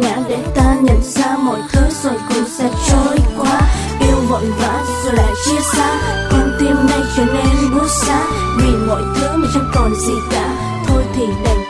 ngã để ta nhận ra mọi thứ rồi cũng sẽ trôi qua. Yêu vội vã rồi lại chia xa, con tim nay trở nên buốt giá vì mọi thứ mà chẳng còn gì cả. Thôi thì đành